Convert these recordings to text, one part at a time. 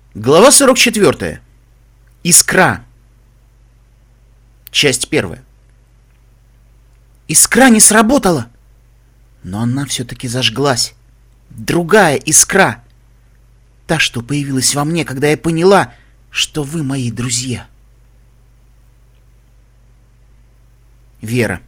Глава 44. Искра. Часть 1. Искра не сработала, но она все-таки зажглась. Другая искра. Та, что появилась во мне, когда я поняла, что вы мои друзья. Вера.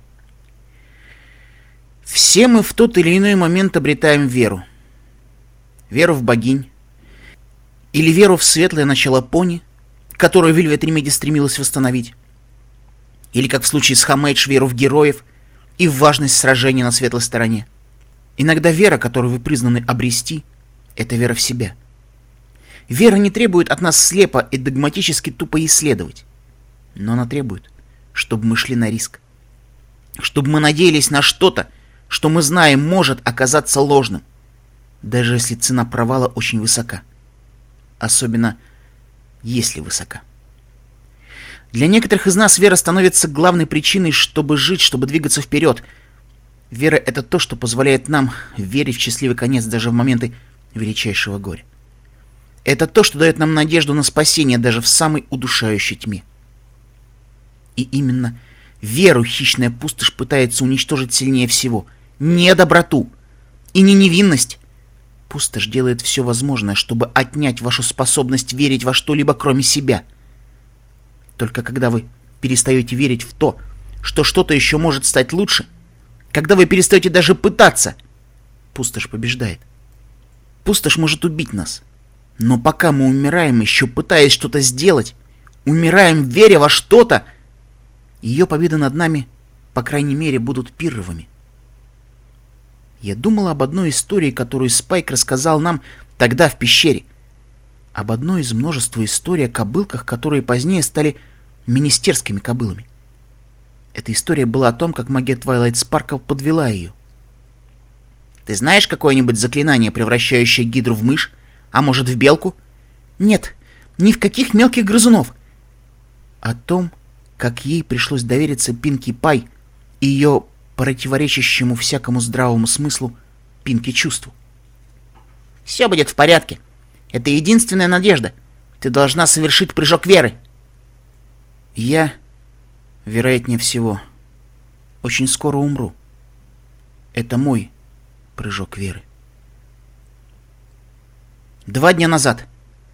Все мы в тот или иной момент обретаем веру. Веру в богинь. Или веру в светлое начало пони, которую Velvet Remedy стремилась восстановить. Или, как в случае с Homage, веру в героев и в важность сражения на светлой стороне. Иногда вера, которую вы признаны обрести, это вера в себя. Вера не требует от нас слепо и догматически тупо исследовать. Но она требует, чтобы мы шли на риск. Чтобы мы надеялись на что-то, что мы знаем может оказаться ложным, даже если цена провала очень высока. Особенно, если высока. Для некоторых из нас вера становится главной причиной, чтобы жить, чтобы двигаться вперед. Вера — это то, что позволяет нам верить в счастливый конец даже в моменты величайшего горя. Это то, что дает нам надежду на спасение даже в самой удушающей тьме. И именно веру хищная пустошь пытается уничтожить сильнее всего. Не доброту и не невинность. Пустошь делает все возможное, чтобы отнять вашу способность верить во что-либо, кроме себя. Только когда вы перестаете верить в то, что что-то еще может стать лучше, когда вы перестаете даже пытаться, пустошь побеждает. Пустошь может убить нас. Но пока мы умираем, еще пытаясь что-то сделать, умираем, веря во что-то, ее победы над нами, по крайней мере, будут пирровыми. Я думал об одной истории, которую Спайк рассказал нам тогда в пещере. Об одной из множества историй о кобылках, которые позднее стали министерскими кобылами. Эта история была о том, как магия Твайлайт Спаркл подвела ее. Ты знаешь какое-нибудь заклинание, превращающее гидру в мышь, а может в белку? Нет, ни в каких мелких грызунов. О том, как ей пришлось довериться Пинки Пай и ее противоречащему всякому здравому смыслу Пинки чувству. «Все будет в порядке. Это единственная надежда. Ты должна совершить прыжок веры». Я, вероятнее всего, очень скоро умру. Это мой прыжок веры. 2 дня назад.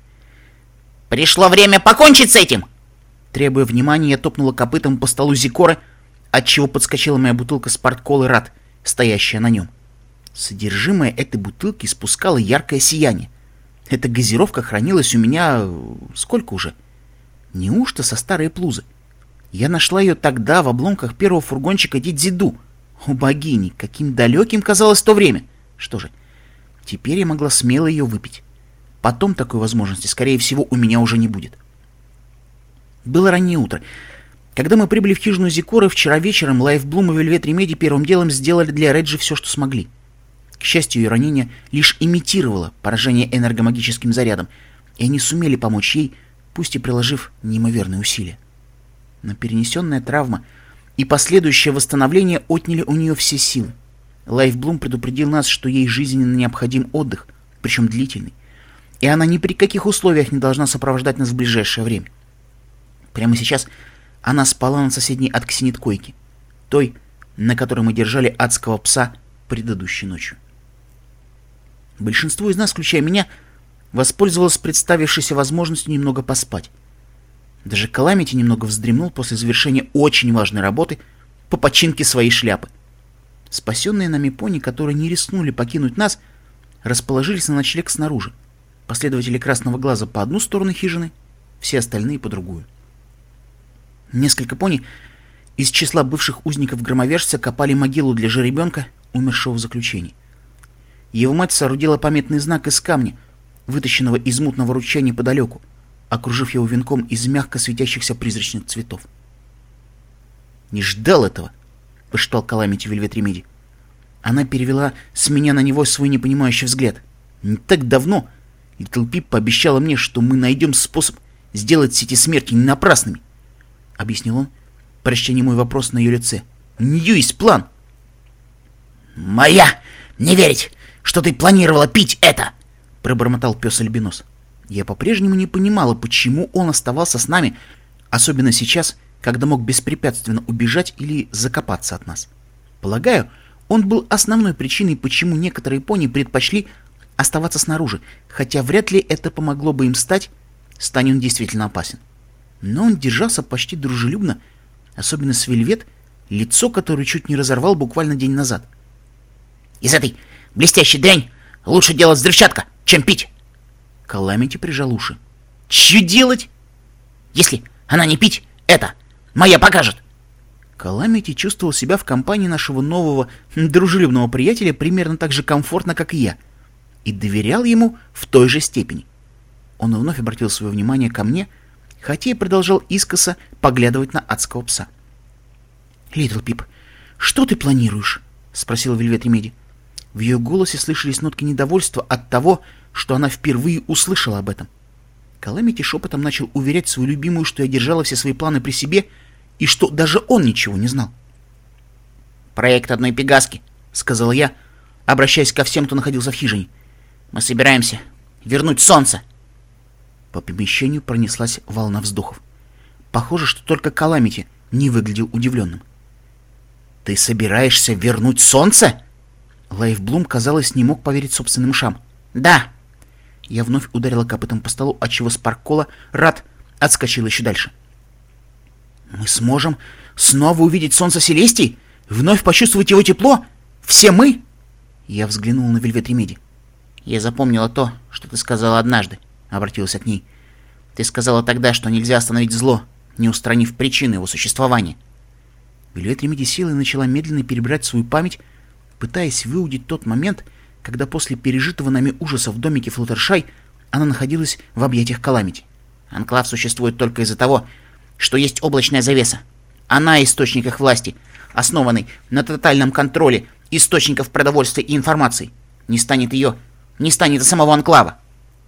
«Пришло время покончить с этим!» Требуя внимания, я топнула копытом по столу Зикора, отчего подскочила моя бутылка спарт-колы Рад, стоящая на нем. Содержимое этой бутылки испускало яркое сияние. Эта газировка хранилась у меня... сколько уже? Неужто со старой плузы? Я нашла ее тогда в обломках первого фургончика Дидзиду. О богини, каким далеким казалось то время! Что же, теперь я могла смело ее выпить. Потом такой возможности, скорее всего, у меня уже не будет. Было раннее утро. Когда мы прибыли в хижину Зикора вчера вечером, Лайфблум и Velvet Remedy первым делом сделали для Реджи все, что смогли. К счастью, ее ранение лишь имитировало поражение энергомагическим зарядом, и они сумели помочь ей, пусть и приложив неимоверные усилия. Но перенесенная травма и последующее восстановление отняли у нее все силы. Лайфблум предупредил нас, что ей жизненно необходим отдых, причем длительный, и она ни при каких условиях не должна сопровождать нас в ближайшее время. Прямо сейчас она спала на соседней от Ксенит койке, той, на которой мы держали адского пса предыдущей ночью. Большинство из нас, включая меня, воспользовалось представившейся возможностью немного поспать. Даже Каламити немного вздремнул после завершения очень важной работы по починке своей шляпы. Спасенные нами пони, которые не рискнули покинуть нас, расположились на ночлег снаружи. Последователи Красного Глаза по одну сторону хижины, все остальные по другую. Несколько пони из числа бывших узников громовержца копали могилу для жеребенка, умершего в заключении. Его мать соорудила памятный знак из камня, вытащенного из мутного ручья неподалеку, окружив его венком из мягко светящихся призрачных цветов. «Не ждал этого!» — прошептал Каламити Velvet Remedy. Она перевела с меня на него свой непонимающий взгляд. «Не так давно Литл Пип пообещала мне, что мы найдем способ сделать все эти смерти не напрасными», — объяснил он, прочтя немой вопрос на ее лице. «У нее есть план». «Моя! Не верить, что ты планировала пить это!» — пробормотал пес-альбинос. Я по-прежнему не понимала, почему он оставался с нами, особенно сейчас, когда мог беспрепятственно убежать или закопаться от нас. Полагаю, он был основной причиной, почему некоторые пони предпочли оставаться снаружи, хотя вряд ли это помогло бы им стань он действительно опасен. Но он держался почти дружелюбно, особенно с Вельвет, лицо которое чуть не разорвал буквально день назад. «Из этой блестящей дрянь лучше делать взрывчатка, чем пить!» Каламити прижал уши. «Чё делать? Если она не пить, это моя покажет!» Каламити чувствовал себя в компании нашего нового дружелюбного приятеля примерно так же комфортно, как и я, и доверял ему в той же степени. Он вновь обратил свое внимание ко мне, хотя и продолжал искоса поглядывать на адского пса. «Литл Пип, что ты планируешь?» — спросила Вельвет Ремеди. В ее голосе слышались нотки недовольства от того, что она впервые услышала об этом. Каламити шепотом начал уверять свою любимую, что я держала все свои планы при себе, и что даже он ничего не знал. «Проект одной пегаски», — сказал я, обращаясь ко всем, кто находился в хижине. «Мы собираемся вернуть солнце». По помещению пронеслась волна вздохов. Похоже, что только Каламити не выглядел удивленным. «Ты собираешься вернуть солнце?» Лайфблум, казалось, не мог поверить собственным ушам. «Да!» Я вновь ударила копытом по столу, отчего Спаркола, рад, отскочил еще дальше. «Мы сможем снова увидеть солнце Селестии? Вновь почувствовать его тепло? Все мы?» Я взглянул на Вельвет Ремеди. «Я запомнила то, что ты сказала однажды», — обратился к ней. «Ты сказала тогда, что нельзя остановить зло, не устранив причины его существования». Вельвет Ремеди села и начала медленно перебирать свою память, пытаясь выудить тот момент, когда после пережитого нами ужаса в домике Флуттершай она находилась в объятиях Каламити. «Анклав существует только из-за того, что есть облачная завеса. Она источник их власти, основанный на тотальном контроле источников продовольствия и информации. Не станет ее, не станет и самого Анклава».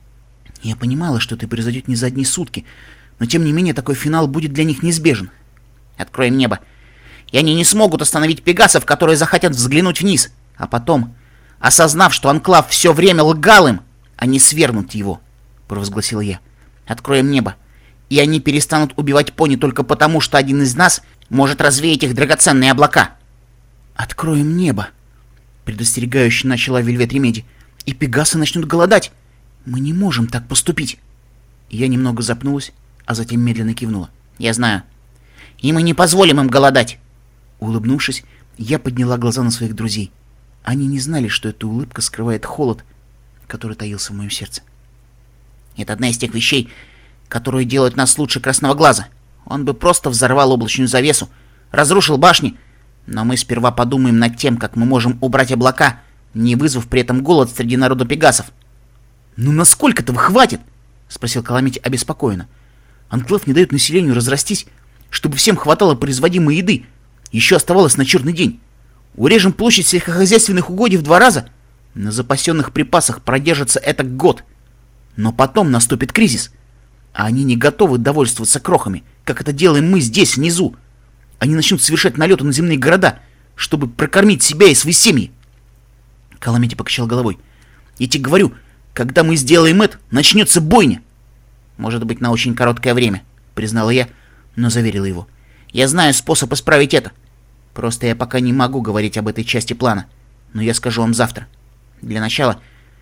Я понимала, что это произойдет не за одни сутки, но тем не менее такой финал будет для них неизбежен. «Откроем небо, и они не смогут остановить пегасов, которые захотят взглянуть вниз, а потом, осознав, что Анклав все время лгал им, они свергнут его», — провозгласила я. «Откроем небо, и они перестанут убивать пони только потому, что один из нас может развеять их драгоценные облака». «Откроем небо», — предостерегающе начала Вельвет Ремеди, — «и пегасы начнут голодать. Мы не можем так поступить». Я немного запнулась, а затем медленно кивнула. «Я знаю. И мы не позволим им голодать». Улыбнувшись, я подняла глаза на своих друзей. Они не знали, что эта улыбка скрывает холод, который таился в моем сердце. «Это одна из тех вещей, которые делают нас лучше Красного Глаза. Он бы просто взорвал облачную завесу, разрушил башни, но мы сперва подумаем над тем, как мы можем убрать облака, не вызвав при этом голод среди народа пегасов». «Ну насколько этого хватит?» — спросил Каламити обеспокоенно. «Анклав не дает населению разрастись, чтобы всем хватало производимой еды. Еще оставалось на черный день. Урежем площадь сельскохозяйственных угодий в 2 раза. На запасенных припасах продержится это год. Но потом наступит кризис. А они не готовы довольствоваться крохами, как это делаем мы здесь, внизу. Они начнут совершать налеты на земные города, чтобы прокормить себя и свои семьи». Каламити покачал головой. «Я тебе говорю, когда мы сделаем это, начнется бойня». «Может быть, на очень короткое время», — признала я, но заверила его. «Я знаю способ исправить это. Просто я пока не могу говорить об этой части плана, но я скажу вам завтра. Для начала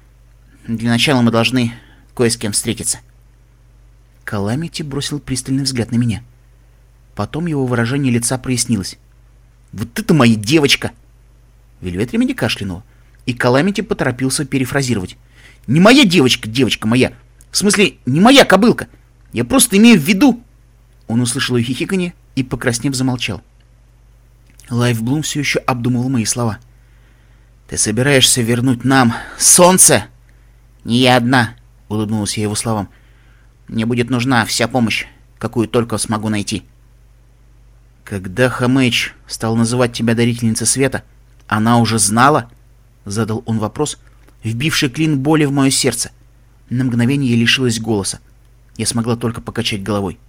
мы должны кое с кем встретиться». Каламити бросил пристальный взгляд на меня. Потом его выражение лица прояснилось. «Вот это моя девочка!» Вельвет Ремеди кашлянула, и Каламити поторопился перефразировать. «Не моя девочка, девочка моя! В смысле, не моя кобылка! Я просто имею в виду...» Он услышал ее хихиканье и, покраснев, замолчал. Лайфблум все еще обдумывал мои слова. «Ты собираешься вернуть нам солнце?» «Не я одна», — улыбнулась я его словам. «Мне будет нужна вся помощь, какую только смогу найти». «Когда Хамэйч стал называть тебя дарительницей света, она уже знала?» — задал он вопрос, вбивший клин боли в мое сердце. На мгновение я лишилась голоса. Я смогла только покачать головой.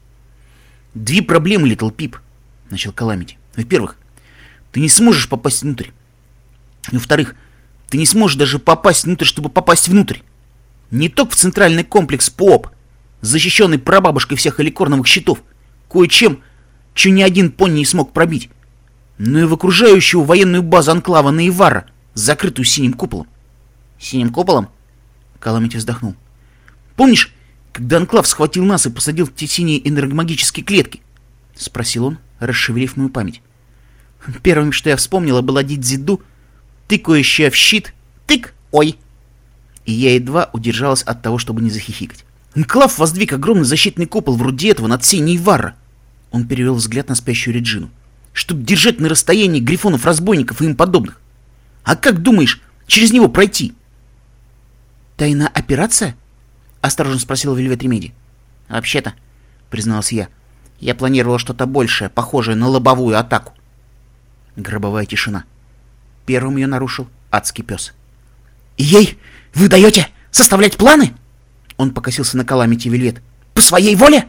«2 проблемы, Литл Пип», — начал Каламити. «Во-первых, ты не сможешь попасть внутрь. Во-вторых, ты не сможешь даже попасть внутрь, чтобы попасть внутрь. Не только в центральный комплекс ПОП, защищенный прабабушкой всех эликорновых щитов, кое-чем, что ни один пони не смог пробить, но и в окружающую военную базу анклава Наивара, закрытую синим куполом. Синим куполом? Каламити вздохнул. Помнишь, когда анклав схватил нас и посадил в те синие энергомагические клетки? Спросил он, расшевелив мою память. Первым, что я вспомнила, была Дидзиду, тыкающая в щит. Тык! Ой! И я едва удержалась от того, чтобы не захихикать. Анклав воздвиг огромный защитный купол вроде этого над всей Нейварра. Он перевел взгляд на спящую Реджину. Чтобы держать на расстоянии грифонов-разбойников и им подобных. А как думаешь, через него пройти? Тайная операция? Осторожно спросил Вельвет Ремеди. Вообще-то, призналась я планировал что-то большее, похожее на лобовую атаку. Гробовая тишина. Первым ее нарушил адский пес. И ей вы даете составлять планы? Он покосился на Каламити и Вельвет. По своей воле?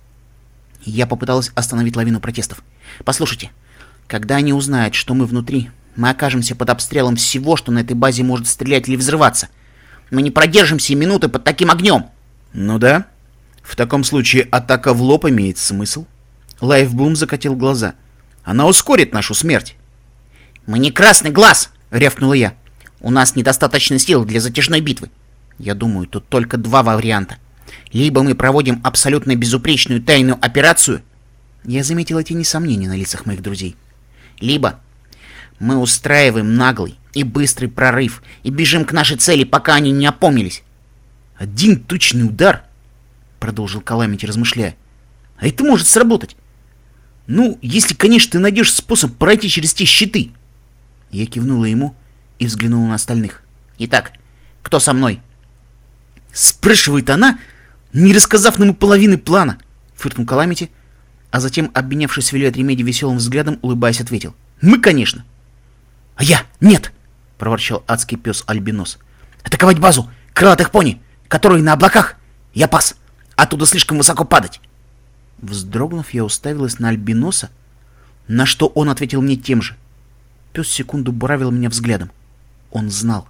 Я попыталась остановить лавину протестов. Послушайте, когда они узнают, что мы внутри, мы окажемся под обстрелом всего, что на этой базе может стрелять или взрываться. Мы не продержимся и минуты под таким огнем. Ну да. В таком случае атака в лоб имеет смысл. Лайфблум закатил глаза. Она ускорит нашу смерть. Мы не красный глаз, рявкнула я. У нас недостаточно сил для затяжной битвы. Я думаю, тут только два варианта. Либо мы проводим абсолютно безупречную тайную операцию. Я заметила тени сомнений на лицах моих друзей. Либо мы устраиваем наглый и быстрый прорыв и бежим к нашей цели, пока они не опомнились. Один точный удар, продолжил Каламити, размышляя. А это может сработать. Ну, если, конечно, ты найдешь способ пройти через те щиты. Я кивнула ему и взглянула на остальных. Итак, кто со мной? Спрашивает она, не рассказав нам и половины плана, фыркнул Каламити, а затем, обменявшись с Вельвет Ремеди веселым взглядом, улыбаясь, ответил. Мы, конечно. А я нет, проворчал адский пес Альбинос. Атаковать базу крылатых пони, которые на облаках. Я пас. Оттуда слишком высоко падать. Вздрогнув, я уставилась на Альбиноса, на что он ответил мне тем же. Пес секунду буравил меня взглядом. Он знал.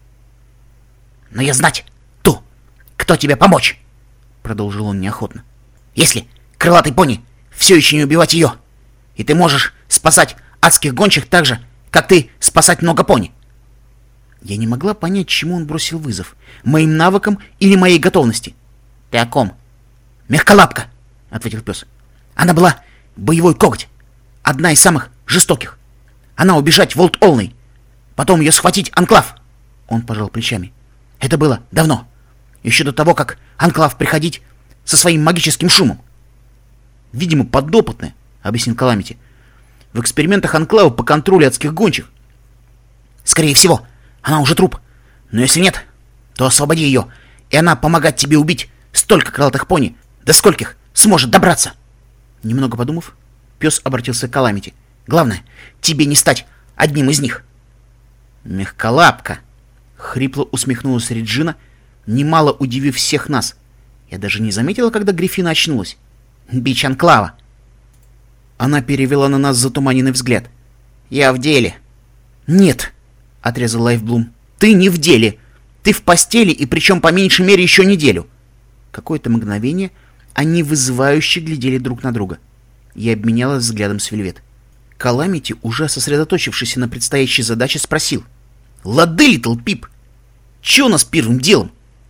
Но я знать, кто тебе помочь, продолжил он неохотно. Если крылатый пони все еще не убивать ее, и ты можешь спасать адских гончих так же, как ты спасать много пони. Я не могла понять, чему он бросил вызов. Моим навыкам или моей готовности. Ты о ком? Мягколапка, ответил пес. Она была боевой коготь. Одна из самых жестоких. Она убежать в Волт-Олной. Потом ее схватить Анклав. Он пожал плечами. Это было давно. Еще до того, как Анклав приходить со своим магическим шумом. Видимо, подопытная, объяснил Каламити. В экспериментах Анклава по контролю адских гончих. Скорее всего, она уже труп. Но если нет, то освободи ее, и она помогать тебе убить столько крылатых пони, до скольких сможет добраться. Немного подумав, пес обратился к Каламити. Главное, тебе не стать одним из них. Мягколапка, хрипло усмехнулась Реджина, немало удивив всех нас. Я даже не заметила, когда Гриффина очнулась. Бич Анклава. Она перевела на нас затуманенный взгляд. Я в деле. Нет, отрезал Лайфблум. Ты не в деле. Ты в постели, и причем по меньшей мере еще неделю. Какое-то мгновение они вызывающе глядели друг на друга. Я обменялась взглядом с Вельвет. Каламити, уже сосредоточившийся на предстоящей задаче, спросил. Лады, Литл Пип, че у нас первым делом?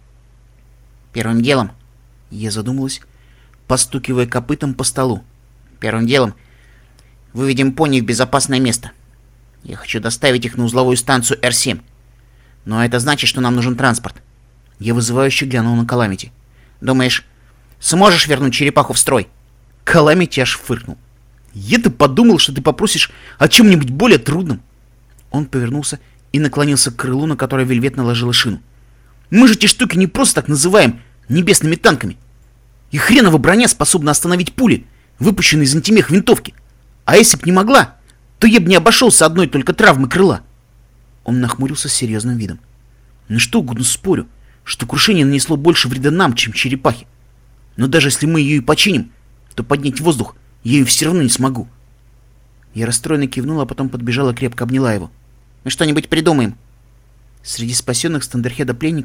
Первым делом? Я задумалась, постукивая копытом по столу. Первым делом выведем пони в безопасное место. Я хочу доставить их на узловую станцию Р-7. Но это значит, что нам нужен транспорт. Я вызывающе глянул на Каламити. Думаешь, сможешь вернуть черепаху в строй? Каламити аж фыркнул. Я-то подумал, что ты попросишь о чем-нибудь более трудном. Он повернулся и наклонился к крылу, на которое Вельвет наложила шину. Мы же эти штуки не просто так называем небесными танками. И хренова броня способна остановить пули, выпущенные из антимех винтовки. А если б не могла, то я бы не обошелся одной только травмы крыла. Он нахмурился с серьезным видом. Ну что угодно спорю, что крушение нанесло больше вреда нам, чем черепахе. Но даже если мы ее и починим, то поднять в воздух я ее все равно не смогу. Я расстроенно кивнула, а потом подбежала и крепко обняла его. Мы что-нибудь придумаем. Среди спасенных с Тандерхеда пленников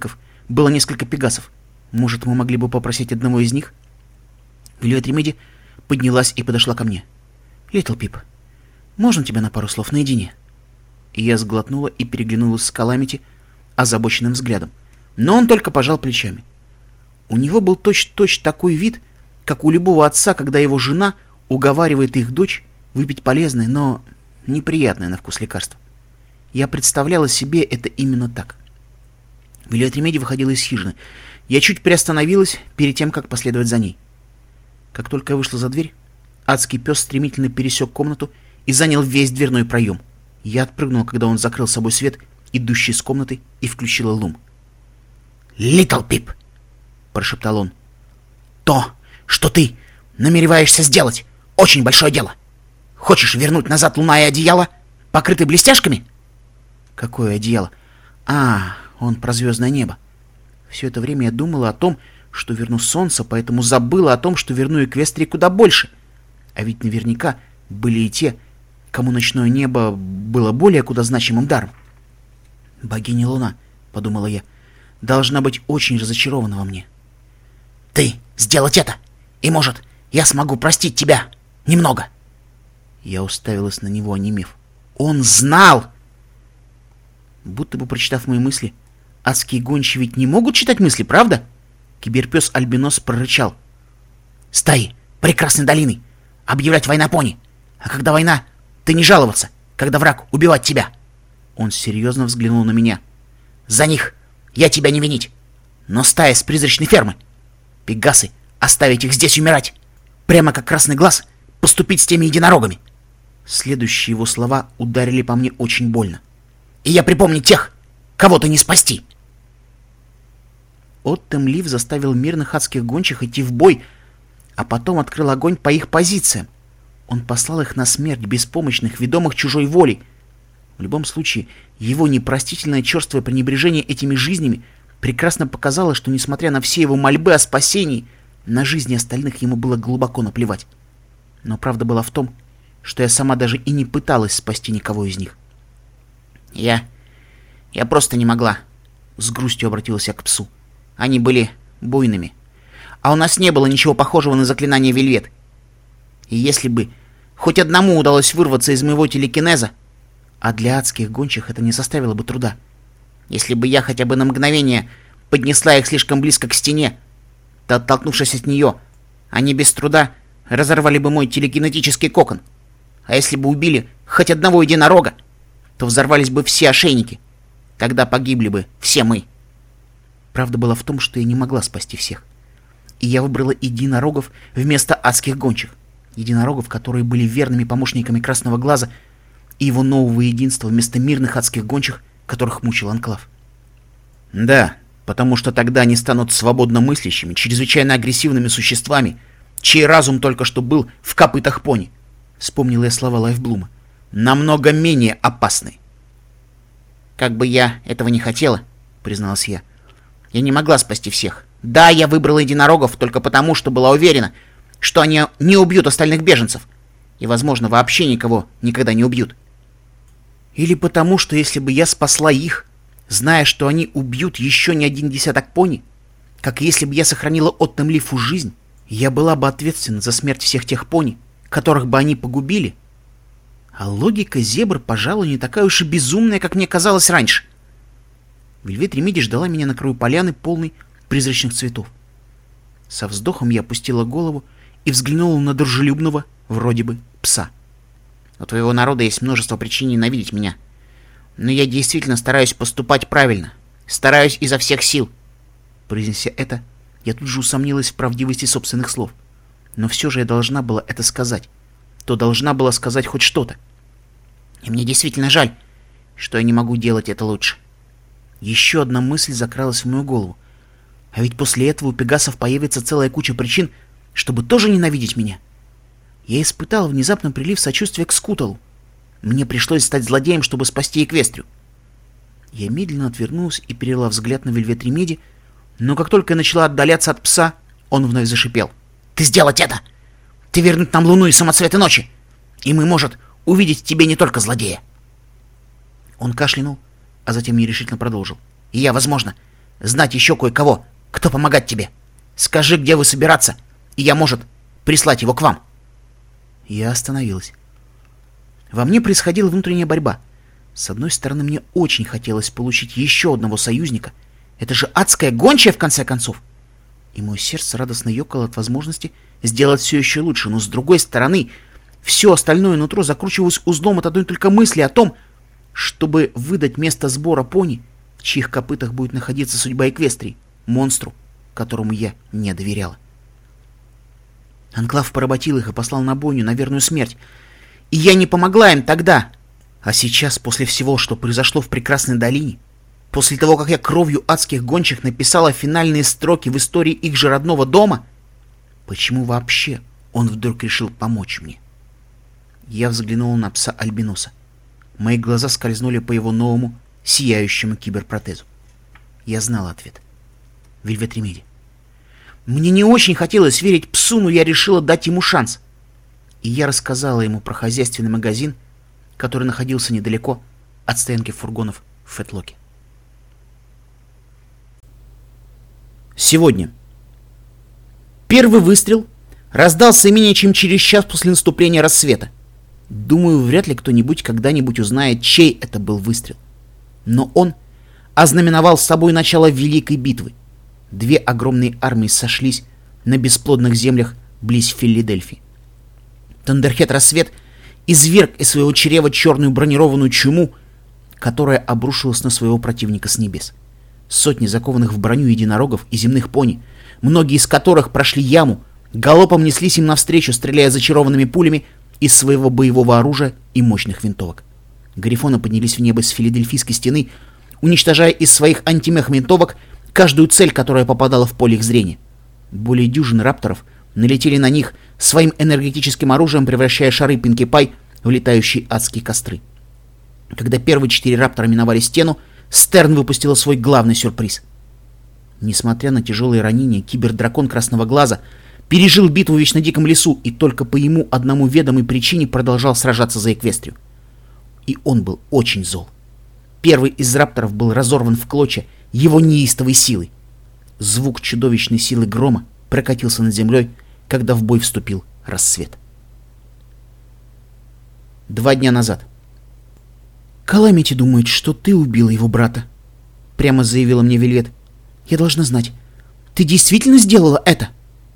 было несколько пегасов. Может, мы могли бы попросить одного из них? Вельвет Ремеди поднялась и подошла ко мне. «Литл Пип, можно тебя на пару слов наедине?» И я сглотнула и переглянулась с Каламити озабоченным взглядом. Но он только пожал плечами. У него был точь-в-точь такой вид, как у любого отца, когда его жена уговаривает их дочь выпить полезное, но неприятное на вкус лекарство. Я представляла себе это именно так. Вельвет Ремеди выходила из хижины. Я чуть приостановилась перед тем, как последовать за ней. Как только я вышла за дверь, адский пес стремительно пересек комнату и занял весь дверной проем. Я отпрыгнула, когда он закрыл с собой свет, идущий из комнаты, и включила лум. «Литл Пип!» — прошептал он. «То, что ты намереваешься сделать, очень большое дело. Хочешь вернуть назад луна и одеяло, покрытые блестяшками?» «Какое одеяло? Он про звездное небо. Все это время я думала о том, что верну солнце, поэтому забыла о том, что верну Эквестрии куда больше. А ведь наверняка были и те, кому ночное небо было более куда значимым даром. «Богиня Луна», — подумала я, — «должна быть очень разочарована во мне». «Ты сделать это, и, может, я смогу простить тебя немного». Я уставилась на него, онемев. Он знал! Будто бы прочитав мои мысли, адские гончие ведь не могут читать мысли, правда? Киберпес Альбинос прорычал. «Стаи прекрасной долины! Объявлять война пони! А когда война, ты не жаловаться, когда враг убивать тебя!» Он серьезно взглянул на меня. «За них я тебя не винить! Но стая с призрачной фермы! Пегасы, оставить их здесь умирать! Прямо как красный глаз поступить с теми единорогами!» Следующие его слова ударили по мне очень больно. «И я припомню тех, кого ты не спасти!» Оттем-Лив заставил мирных адских гончих идти в бой, а потом открыл огонь по их позициям. Он послал их на смерть, беспомощных, ведомых чужой волей. В любом случае, его непростительное черствое пренебрежение этими жизнями прекрасно показало, что, несмотря на все его мольбы о спасении, на жизни остальных ему было глубоко наплевать. Но правда была в том, что я сама даже и не пыталась спасти никого из них. Я просто не могла. С грустью обратилась я к псу. Они были буйными. А у нас не было ничего похожего на заклинание Вельвет. И если бы хоть одному удалось вырваться из моего телекинеза, а для адских гончих это не составило бы труда, если бы я хотя бы на мгновение поднесла их слишком близко к стене, то, оттолкнувшись от нее, они без труда разорвали бы мой телекинетический кокон. А если бы убили хоть одного единорога, то взорвались бы все ошейники. Тогда погибли бы все мы. Правда была в том, что я не могла спасти всех. И я выбрала единорогов вместо адских гончих. Единорогов, которые были верными помощниками Красного Глаза и его нового единства вместо мирных адских гончих, которых мучил Анклав. Да, потому что тогда они станут свободно мыслящими, чрезвычайно агрессивными существами, чей разум только что был в копытах пони. Вспомнила я слова Лайфблума. Намного менее опасны. Как бы я этого не хотела, призналась я, я не могла спасти всех. Да, я выбрала единорогов только потому, что была уверена, что они не убьют остальных беженцев. И, возможно, вообще никого никогда не убьют. Или потому, что если бы я спасла их, зная, что они убьют еще не один десяток пони, как если бы я сохранила Оттем-Лифу жизнь, я была бы ответственна за смерть всех тех пони, которых бы они погубили. А логика зебр, пожалуй, не такая уж и безумная, как мне казалось раньше. Вельвет Ремеди ждала меня на краю поляны, полной призрачных цветов. Со вздохом я опустила голову и взглянула на дружелюбного, вроде бы, пса. У твоего народа есть множество причин ненавидеть меня. Но я действительно стараюсь поступать правильно. Стараюсь изо всех сил. Произнеся это, я тут же усомнилась в правдивости собственных слов. Но все же я должна была это сказать. То должна была сказать хоть что-то. И мне действительно жаль, что я не могу делать это лучше. Еще одна мысль закралась в мою голову. А ведь после этого у пегасов появится целая куча причин, чтобы тоже ненавидеть меня. Я испытал внезапно прилив сочувствия к Скуталу. Мне пришлось стать злодеем, чтобы спасти Эквестрию. Я медленно отвернулась и перевела взгляд на Вельвет Ремеди, но как только я начала отдаляться от пса, он вновь зашипел. «Ты сделать это! Ты вернуть нам луну и самоцветы ночи! И мы, может, увидеть в тебе не только злодея!» Он кашлянул, а затем нерешительно продолжил. «И я, возможно, знать еще кое-кого, кто помогать тебе. Скажи, где вы собираться, и я, может, прислать его к вам». Я остановилась. Во мне происходила внутренняя борьба. С одной стороны, мне очень хотелось получить еще одного союзника. Это же адская гончая, в конце концов. И мое сердце радостно ёкало от возможности сделать все еще лучше. Но с другой стороны, все остальное нутро закручивалось узлом от одной только мысли о том, чтобы выдать место сбора пони, в чьих копытах будет находиться судьба Эквестрии, монстру, которому я не доверяла. Анклав поработил их и послал на бойню на верную смерть. И я не помогла им тогда. А сейчас, после всего, что произошло в Прекрасной долине, после того, как я кровью адских гончих написала финальные строки в истории их же родного дома, почему вообще он вдруг решил помочь мне? Я взглянула на пса Альбиноса. Мои глаза скользнули по его новому, сияющему киберпротезу. Я знала ответ. Вельвет Ремеди. Мне не очень хотелось верить псу, но я решила дать ему шанс. И я рассказала ему про хозяйственный магазин, который находился недалеко от стоянки фургонов в Фетлоке. Сегодня. Первый выстрел раздался менее чем через час после наступления рассвета. Думаю, вряд ли кто-нибудь когда-нибудь узнает, чей это был выстрел. Но он ознаменовал с собой начало Великой битвы. Две огромные армии сошлись на бесплодных землях близ Филадельфии. Тандерхед Рассвет изверг из своего чрева черную бронированную чуму, которая обрушилась на своего противника с небес. Сотни закованных в броню единорогов и земных пони, многие из которых прошли яму, галопом неслись им навстречу, стреляя зачарованными пулями из своего боевого оружия и мощных винтовок. Грифоны поднялись в небо с Филадельфийской стены, уничтожая из своих антимех-винтовок каждую цель, которая попадала в поле их зрения. Более дюжины рапторов налетели на них своим энергетическим оружием, превращая шары Пинки-Пай в летающие адские костры. Когда первые 4 раптора миновали стену, Стерн выпустила свой главный сюрприз. Несмотря на тяжелые ранения, кибердракон Красного Глаза пережил битву в Вечно Диком лесу и только по ему одному ведомой причине продолжал сражаться за Эквестрию. И он был очень зол. Первый из рапторов был разорван в клочья его неистовой силой. Звук чудовищной силы грома прокатился над землей, когда в бой вступил Рассвет. 2 дня назад. «Каламити думает, что ты убила его брата», — прямо заявила мне Вельвет. «Я должна знать, ты действительно сделала это?»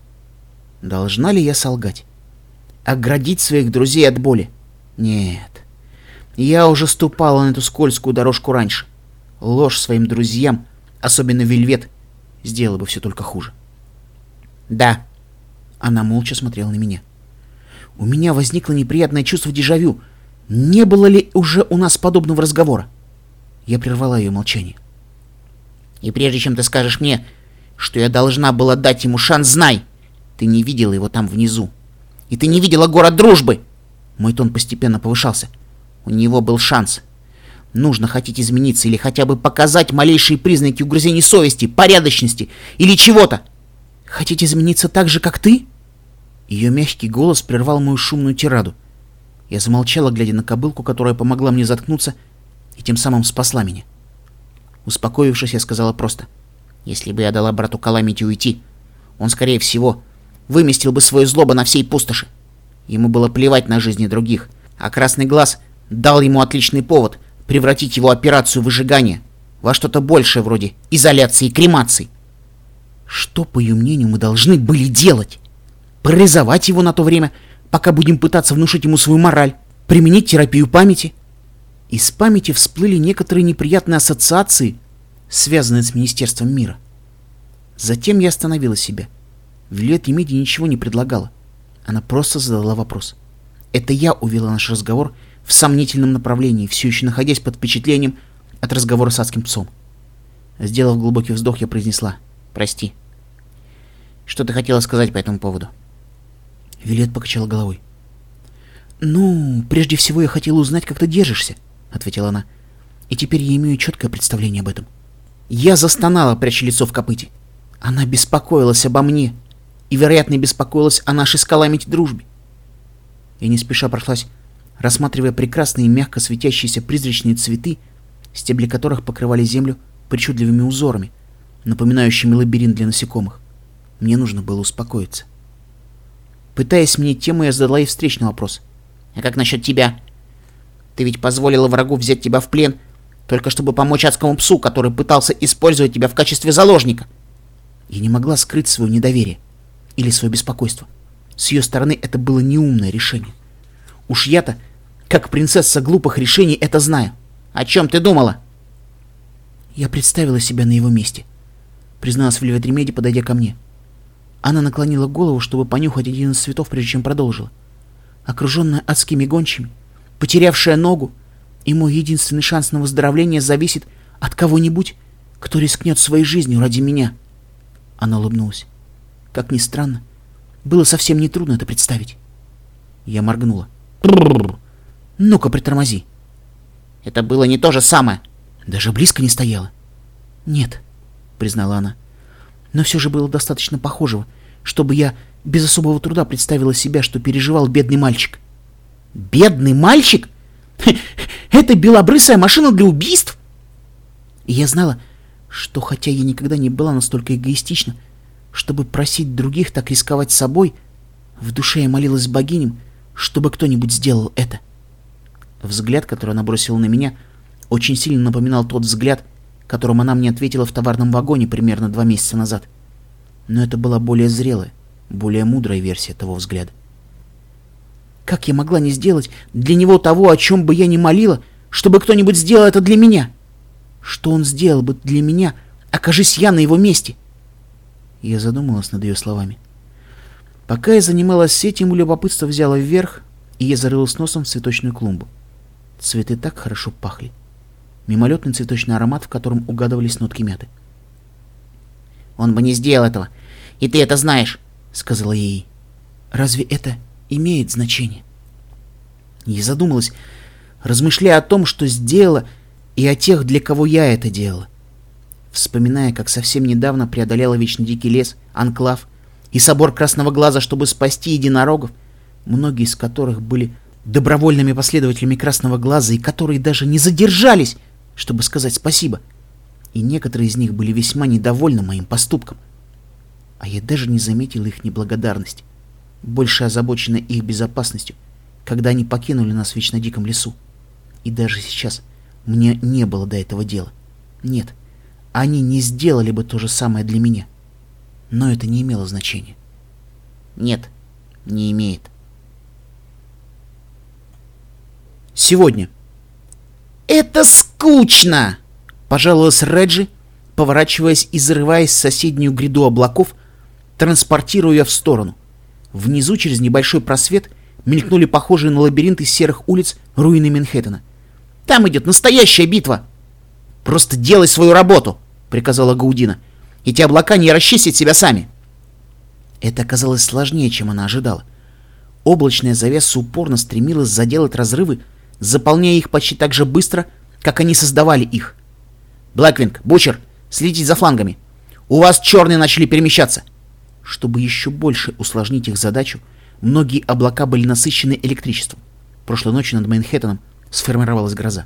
Должна ли я солгать? Оградить своих друзей от боли? Нет. Я уже ступала на эту скользкую дорожку раньше. Ложь своим друзьям, особенно Вельвет, сделала бы все только хуже. «Да». Она молча смотрела на меня. У меня возникло неприятное чувство дежавю. Не было ли уже у нас подобного разговора? Я прервала ее молчание. «И прежде чем ты скажешь мне, что я должна была дать ему шанс, знай, ты не видела его там внизу. И ты не видела город дружбы!» Мой тон постепенно повышался. У него был шанс. Нужно хотеть измениться или хотя бы показать малейшие признаки угрызений совести, порядочности или чего-то. «Хотите измениться так же, как ты?» Ее мягкий голос прервал мою шумную тираду. Я замолчала, глядя на кобылку, которая помогла мне заткнуться и тем самым спасла меня. Успокоившись, я сказала просто: «Если бы я дала брату Каламити уйти, он, скорее всего, выместил бы свою злобу на всей пустоши. Ему было плевать на жизни других, а Красный Глаз дал ему отличный повод превратить его операцию выжигания во что-то большее вроде изоляции и кремации». Что, по ее мнению, мы должны были делать? Парализовать его на то время, пока будем пытаться внушить ему свою мораль, применить терапию памяти? Из памяти всплыли некоторые неприятные ассоциации, связанные с Министерством мира. Затем я остановила себя. Вельвет Ремеди ничего не предлагала. Она просто задала вопрос. Это я увела наш разговор в сомнительном направлении, все еще находясь под впечатлением от разговора с адским псом. Сделав глубокий вздох, я произнесла: «Прости. Что ты хотела сказать по этому поводу?» Вельвет покачала головой. «Ну, прежде всего я хотела узнать, как ты держишься», — ответила она. «И теперь я имею четкое представление об этом». Я застонала, пряча лицо в копыте. Она беспокоилась обо мне и, вероятно, беспокоилась о нашей с Каламити дружбе. Я не спеша прошлась, рассматривая прекрасные мягко светящиеся призрачные цветы, стебли которых покрывали землю причудливыми узорами, напоминающими лабиринт для насекомых. Мне нужно было успокоиться. Пытаясь сменить тему, я задала ей встречный вопрос. «А как насчет тебя? Ты ведь позволила врагу взять тебя в плен, только чтобы помочь адскому псу, который пытался использовать тебя в качестве заложника». Я не могла скрыть свое недоверие или свое беспокойство. С ее стороны это было неумное решение. Уж я-то, как принцесса глупых решений, это знаю. «О чем ты думала?» Я представила себя на его месте, призналась Вельвет Ремеди, подойдя ко мне. Она наклонила голову, чтобы понюхать один из цветов, прежде чем продолжила. Окруженная адскими гончими, потерявшая ногу, и мой единственный шанс на выздоровление зависит от кого-нибудь, кто рискнет своей жизнью ради меня. Она улыбнулась. Как ни странно, было совсем нетрудно это представить. Я моргнула. Ну-ка, притормози. Это было не то же самое. Даже близко не стояло. Нет, признала она. Но все же было достаточно похожего, чтобы я без особого труда представила себя, что переживал бедный мальчик. Бедный мальчик? Это белобрысая машина для убийств? И я знала, что хотя я никогда не была настолько эгоистична, чтобы просить других так рисковать собой, в душе я молилась богиням, чтобы кто-нибудь сделал это. Взгляд, который она бросила на меня, очень сильно напоминал тот взгляд, которым она мне ответила в товарном вагоне примерно 2 месяца назад. Но это была более зрелая, более мудрая версия того взгляда. Как я могла не сделать для него того, о чем бы я ни молила, чтобы кто-нибудь сделал это для меня? Что он сделал бы для меня, окажись я на его месте? Я задумалась над ее словами. Пока я занималась этим, любопытство взяло вверх, и я зарылась носом в цветочную клумбу. Цветы так хорошо пахли. Мимолетный цветочный аромат, в котором угадывались нотки мяты. «Он бы не сделал этого, и ты это знаешь», — сказала я ей. «Разве это имеет значение?» Я задумалась, размышляя о том, что сделала, и о тех, для кого я это делала. Вспоминая, как совсем недавно преодолела вечно дикий лес, анклав и собор Красного Глаза, чтобы спасти единорогов, многие из которых были добровольными последователями Красного Глаза и которые даже не задержались, чтобы сказать спасибо. И некоторые из них были весьма недовольны моим поступком. А я даже не заметила их неблагодарности, больше озабочена их безопасностью, когда они покинули нас в вечно диком лесу. И даже сейчас мне не было до этого дела. Нет, они не сделали бы то же самое для меня. Но это не имело значения. Нет, не имеет. Сегодня. «Это скучно!» — пожаловалась Реджи, поворачиваясь и зарываясь в соседнюю гряду облаков, транспортируя ее в сторону. Внизу, через небольшой просвет, мелькнули похожие на лабиринт из серых улиц руины Манхэттена. «Там идет настоящая битва!» «Просто делай свою работу!» — приказала Гаудина. «Эти облака не расчистят себя сами!» Это оказалось сложнее, чем она ожидала. Облачная завеса упорно стремилась заделать разрывы, заполняя их почти так же быстро, как они создавали их. «Блэквинг, Бучер, следите за флангами! У вас черные начали перемещаться!» Чтобы еще больше усложнить их задачу, многие облака были насыщены электричеством. Прошлой ночью над Манхэттеном сформировалась гроза.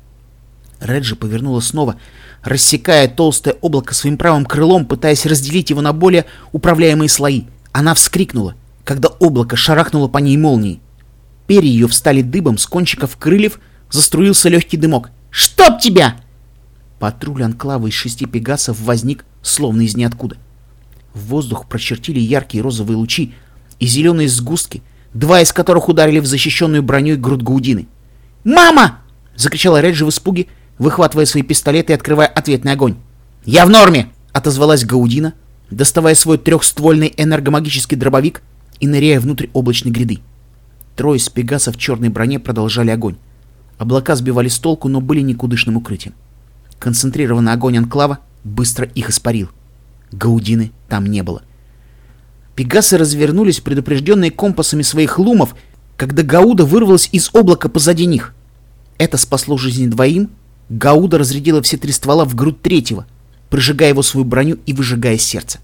Реджи повернула снова, рассекая толстое облако своим правым крылом, пытаясь разделить его на более управляемые слои. Она вскрикнула, когда облако шарахнуло по ней молнией. Перья ее встали дыбом, с кончиков крыльев заструился легкий дымок. «Чтоб тебя!» Патруль анклава из 6 пегасов возник, словно из ниоткуда. В воздух прочертили яркие розовые лучи и зеленые сгустки, 2 из которых ударили в защищенную броней грудь Гаудины. «Мама!» — закричала Реджи в испуге, выхватывая свои пистолеты и открывая ответный огонь. «Я в норме!» — отозвалась Гаудина, доставая свой 3-ствольный энергомагический дробовик и ныряя внутрь облачной гряды. 3 из пегасов в черной броне продолжали огонь. Облака сбивали с толку, но были никудышным укрытием. Концентрированный огонь анклава быстро их испарил. Гаудины там не было. Пегасы развернулись, предупрежденные компасами своих лумов, когда Гауда вырвалась из облака позади них. Это спасло жизни 2. Гауда разрядила все 3 ствола в грудь 3-го, прижигая его свою броню и выжигая сердце.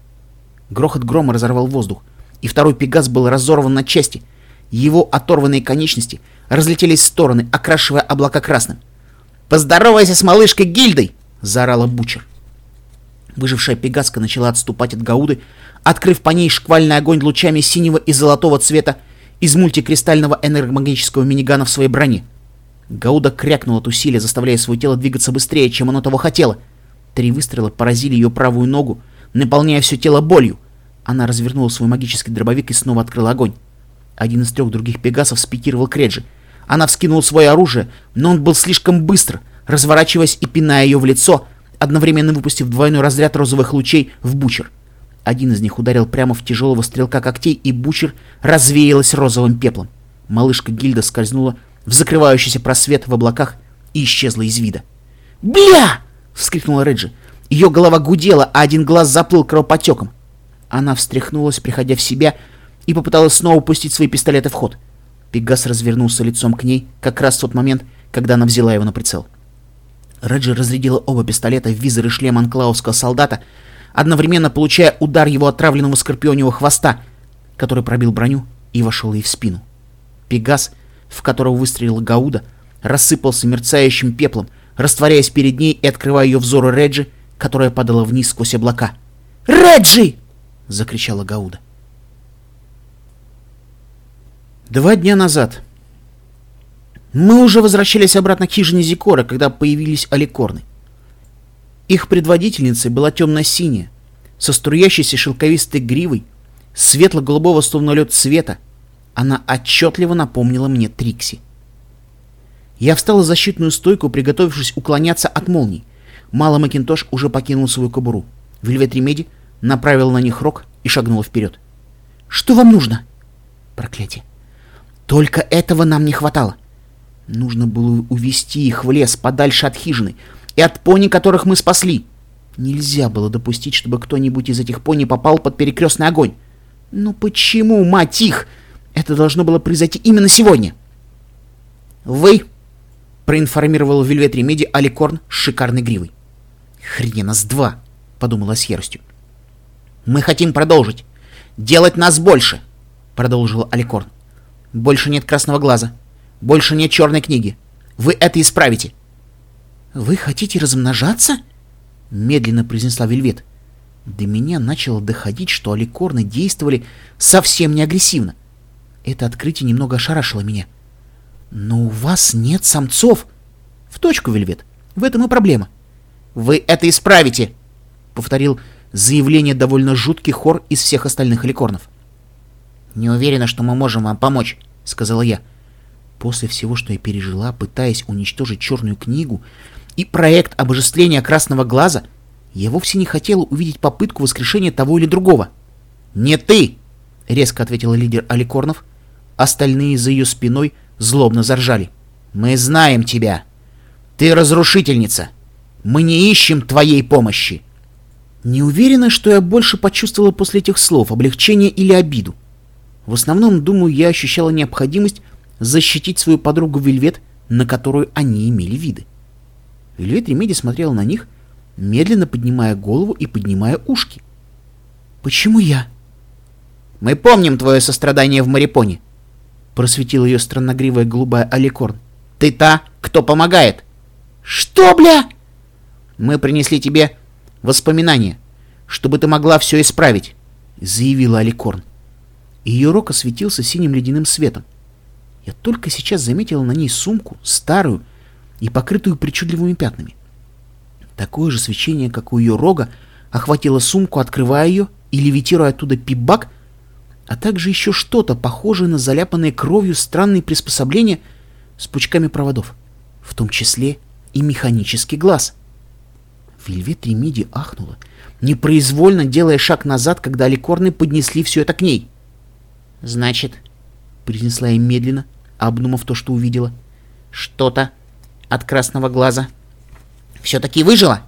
Грохот грома разорвал воздух, и 2-й пегас был разорван на части. Его оторванные конечности разлетелись в стороны, окрашивая облака красным. «Поздоровайся с малышкой Гильдой!» — заорала Бучер. Выжившая пегаска начала отступать от Гауды, открыв по ней шквальный огонь лучами синего и золотого цвета из мультикристального энергомагнического минигана в своей броне. Гауда крякнула от усилия, заставляя свое тело двигаться быстрее, чем оно того хотело. 3 выстрела поразили ее правую ногу, наполняя все тело болью. Она развернула свой магический дробовик и снова открыла огонь. Один из 3 других пегасов спикировал к Реджи. Она вскинула свое оружие, но он был слишком быстр, разворачиваясь и пиная ее в лицо, одновременно выпустив двойной разряд розовых лучей в Бучер. Один из них ударил прямо в тяжелого стрелка когтей, и Бучер развеялась розовым пеплом. Малышка Гильда скользнула в закрывающийся просвет в облаках и исчезла из вида. «Бля!» — вскрикнула Реджи. Ее голова гудела, а один глаз заплыл кровоподтеком. Она встряхнулась, приходя в себя, и попыталась снова пустить свои пистолеты в ход. Пегас развернулся лицом к ней как раз в тот момент, когда она взяла его на прицел. Реджи разрядила оба пистолета в визор и шлем анклаусского солдата, одновременно получая удар его отравленного скорпионевого хвоста, который пробил броню и вошел ей в спину. Пегас, в которого выстрелила Гауда, рассыпался мерцающим пеплом, растворяясь перед ней и открывая ее взору Реджи, которая падала вниз сквозь облака. «Реджи!» — закричала Гауда. 2 дня назад. Мы уже возвращались обратно к хижине Зикора, когда появились аликорны. Их предводительницей была темно-синяя, со струящейся шелковистой гривой, светло-голубого словно лед цвета. Она отчетливо напомнила мне Трикси. Я встал в защитную стойку, приготовившись уклоняться от молний. Мало Макинтош уже покинул свою кобуру. Вельвет Ремеди направил на них рог и шагнула вперед. «Что вам нужно?» Проклятие. Только этого нам не хватало. Нужно было увести их в лес подальше от хижины и от пони, которых мы спасли. Нельзя было допустить, чтобы кто-нибудь из этих пони попал под перекрестный огонь. Но почему, мать их? Это должно было произойти именно сегодня. «Вы», — проинформировал Вельвет Ремеди Аликорн с шикарной гривой. «Хрена с 2», — подумала с яростью. «Мы хотим продолжить. Делать нас больше», — продолжила Аликорн. «Больше нет красного глаза. Больше нет черной книги. Вы это исправите». «Вы хотите размножаться?» — медленно произнесла Вельвет. До меня начало доходить, что аликорны действовали совсем не агрессивно. Это открытие немного ошарашило меня. «Но у вас нет самцов!» «В точку, Вельвет. В этом и проблема». «Вы это исправите!» — повторил заявление довольно жуткий хор из всех остальных аликорнов. «Не уверена, что мы можем вам помочь», — сказала я. После всего, что я пережила, пытаясь уничтожить черную книгу и проект обожествления красного глаза, я вовсе не хотела увидеть попытку воскрешения того или другого. «Не ты!» — резко ответила лидер аликорнов. Остальные за ее спиной злобно заржали. «Мы знаем тебя! Ты разрушительница! Мы не ищем твоей помощи!» Не уверена, что я больше почувствовала после этих слов, облегчение или обиду. В основном, думаю, я ощущала необходимость защитить свою подругу Вельвет, на которую они имели виды. Вельвет Ремеди смотрела на них, медленно поднимая голову и поднимая ушки. «Почему я?» «Мы помним твое сострадание в Марипоне», — просветила ее странногривая голубая аликорн. «Ты та, кто помогает». «Что, бля?» «Мы принесли тебе воспоминания, чтобы ты могла все исправить», — заявила аликорн. Ее рог осветился синим ледяным светом. Я только сейчас заметила на ней сумку, старую и покрытую причудливыми пятнами. Такое же свечение, как у ее рога, охватило сумку, открывая ее и левитируя оттуда пип-бак, а также еще что-то, похожее на заляпанные кровью странные приспособления с пучками проводов, в том числе и механический глаз. Вельвет Ремеди ахнула, непроизвольно делая шаг назад, когда аликорны поднесли все это к ней. «Значит, — произнесла я медленно, обдумав то, что увидела, — что-то от красного глаза все-таки выжило?»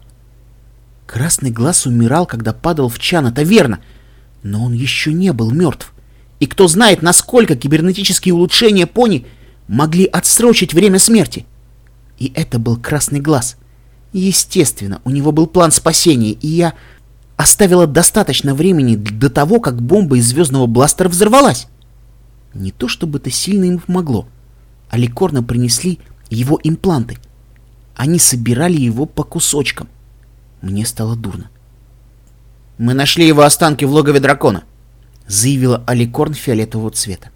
Красный глаз умирал, когда падал в чан, это верно, но он еще не был мертв. И кто знает, насколько кибернетические улучшения пони могли отсрочить время смерти. И это был красный глаз. Естественно, у него был план спасения, и я оставила достаточно времени до того, как бомба из звездного бластера взорвалась. Не то чтобы это сильно им помогло. Аликорны принесли его импланты. Они собирали его по кусочкам. Мне стало дурно. «Мы нашли его останки в логове дракона», — заявила Аликорн фиолетового цвета.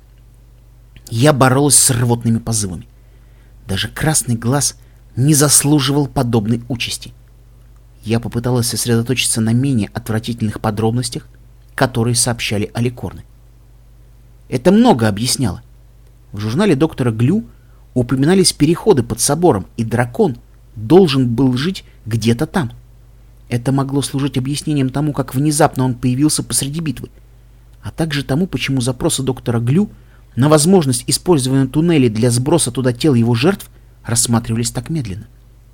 Я боролась с рвотными позывами. Даже красный глаз не заслуживал подобной участи. Я попыталась сосредоточиться на менее отвратительных подробностях, которые сообщали Аликорны. Это много объясняло. В журнале доктора Глю упоминались переходы под собором, и дракон должен был жить где-то там. Это могло служить объяснением тому, как внезапно он появился посреди битвы, а также тому, почему запросы доктора Глю на возможность использования туннелей для сброса туда тел его жертв рассматривались так медленно.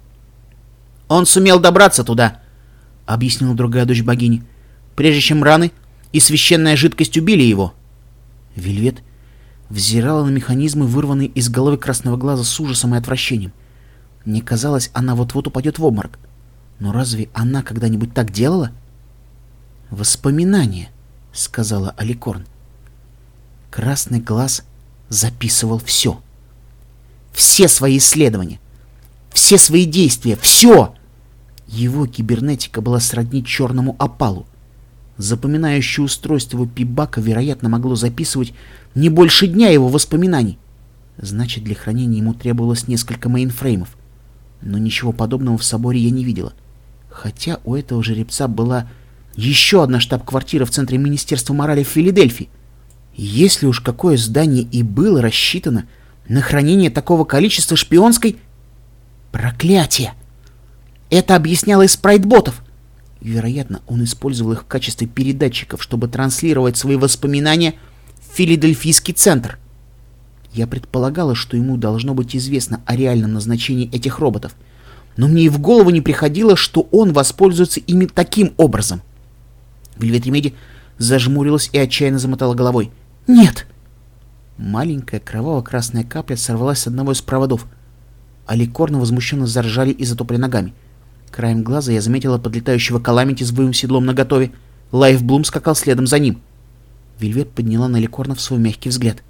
«Он сумел добраться туда», — объяснила другая дочь богини, «прежде чем раны и священная жидкость убили его». Вельвет взирала на механизмы, вырванные из головы красного глаза, с ужасом и отвращением. Мне казалось, она вот-вот упадет в обморок. Но разве она когда-нибудь так делала? «Воспоминания», — сказала Аликорн. Красный глаз записывал все. Все свои исследования, все свои действия, все! Его кибернетика была сродни черному опалу. Запоминающее устройство Пибака, вероятно, могло записывать не больше дня его воспоминаний. Значит, для хранения ему требовалось несколько мейнфреймов. Но ничего подобного в соборе я не видела. Хотя у этого жеребца была еще одна штаб-квартира в центре Министерства морали в Филадельфии. Если уж какое здание и было рассчитано на хранение такого количества шпионской... Проклятие! Это объясняло и спрайтботов. Вероятно, он использовал их в качестве передатчиков, чтобы транслировать свои воспоминания в Филадельфийский центр. Я предполагала, что ему должно быть известно о реальном назначении этих роботов, но мне и в голову не приходило, что он воспользуется ими таким образом. Вельвет Ремеди зажмурилась и отчаянно замотала головой. «Нет!» Маленькая кроваво-красная капля сорвалась с одного из проводов. Аликорны возмущенно заржали и затопли ногами. Краем глаза я заметила подлетающего Каламити с боевым седлом наготове. Лайфблум скакал следом за ним. Вельвет подняла на Аликорнов свой мягкий взгляд.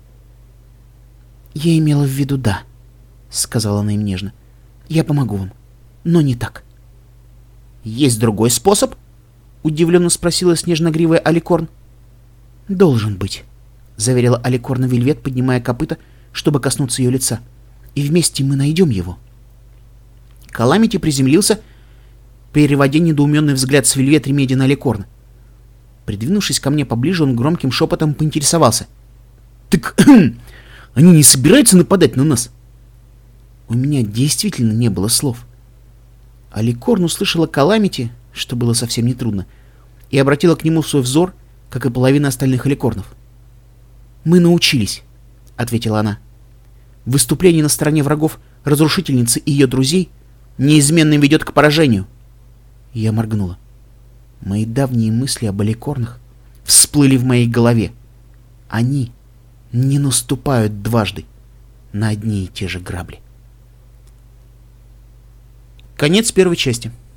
«Я имела в виду да», — сказала она им нежно. «Я помогу вам, но не так». «Есть другой способ?» — удивленно спросила снежногривая Аликорн. «Должен быть», — заверила Аликорна Вельвет, поднимая копыта, чтобы коснуться ее лица. «И вместе мы найдем его». Каламити приземлился, переводя недоуменный взгляд с Вельвет Ремеди на Аликорна. Придвинувшись ко мне поближе, он громким шепотом поинтересовался. «Так они не собираются нападать на нас?» У меня действительно не было слов. Аликорн услышала Каламити, что было совсем нетрудно, и обратила к нему свой взор, как и половина остальных аликорнов. «Мы научились», — ответила она. «Выступление на стороне врагов разрушительницы и ее друзей неизменно ведет к поражению». Я моргнула. Мои давние мысли об аликорнах всплыли в моей голове. Они не наступают дважды на одни и те же грабли. Конец первой части.